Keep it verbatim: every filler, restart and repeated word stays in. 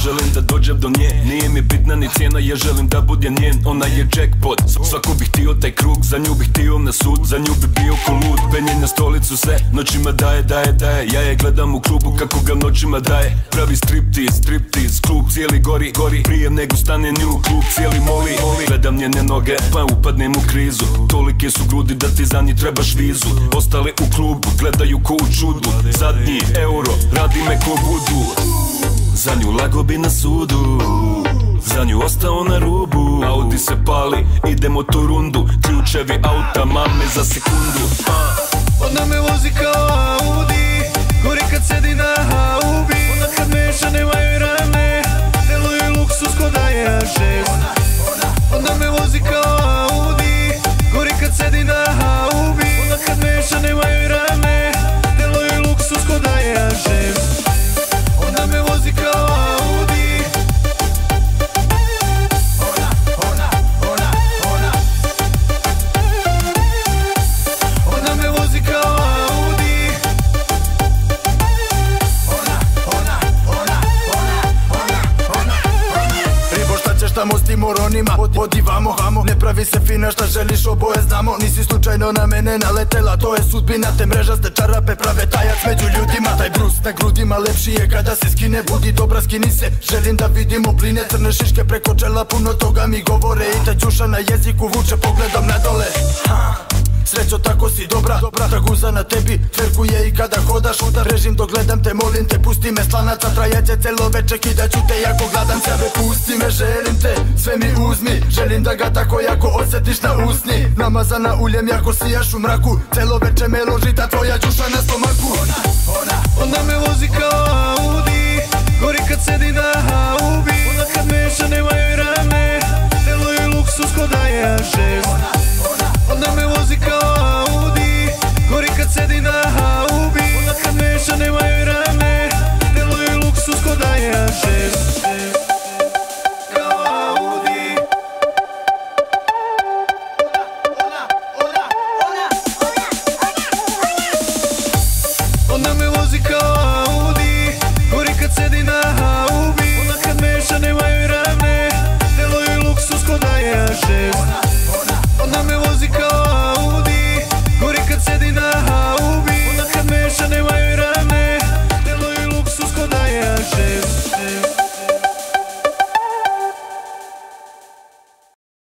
želim da dođem do nje. Nije mi bitna ni cijena, ja želim da budem njen. Ona je jackpot, svako bih htio taj krug. Za nju bih htio na sud, za nju bi bio ko lud. Penje na stolicu se, noćima daje, daje, daje. Ja je gledam u klubu kako ga noćima daje. Pravi striptiz, striptiz, klub cijeli gori, gori. Prije nego stane nju, klub cijeli moli, moli. Gledam njene noge, pa upadnem u krizu. Tolike su grudi da ti za njih trebaš vizu. Ostale u klubu, gledaju ko u čudu. Zadnji euro, radi me ko budu. Za nju lago bi na sudu, za nju ostao na rubu. Audi se pali, idemo tu rundu. Ključevi auta, mame za sekundu. Ona me vozi kao Audi, gori kad sedi na haubi. Ona kad meša nemaju rame, deluju luksus ko da je A šest. Ona me vozi kao Audi, gori kad sedi na haubi. Ona kad meša nemaju rame, deluju luksus ko da je A šest. Ona me vozi kao Audi. Ona, ona, ona, ona. Ona me vozi kao Audi. Ona, ona, ona, ona, ona, ona, ona. Ribo šta ćeš tamo s tim moronima? Odi vamo, vamo. Ne pravi se fina šta želiš, oboje znamo. Nisi slučajno na mene naletela, to je sudbina. Te mrežaste čarape prave tajac među ljudima. Taj brus na grudima lepši je kada se skine. Budi dobra, skini se, želim da vidimo pline. Crne šiške preko čela, puno toga mi govore. I ta đuša na jeziku vuče pogledom na dole. Ha. Srećo tako si dobra, dobra. Ta guza na tebi tverkuje i kada hodaš. Udar režim dok gledam te, molim te, pusti me slanaca. Trajaće celo veče, kidat ću te jako gladan sebe. Pusti me, želim te, sve mi uzmi. Želim da ga tako jako osjetiš na usni. Namazana uljem jako sijaš u mraku. Celo veče me loži ta tvoja đuša na stomaku. Ona, ona, ona me vozi kao Audi, gori kad sedi na haubi. Ona kad meša nemaju rame, deluju luksus ko da je A šest. Ona me vozi kao Audi, gori kad sedi na haubi. Ona kad meša nemaju rame, deluju luksus ko da je A šest. Kao Audi. Ona, ona, ona, ona, ona. Ona me vozi kao Audi, gori kad sedi na haubi. Ona kad meša nemaju rame, deluju luksus ko da je A šest.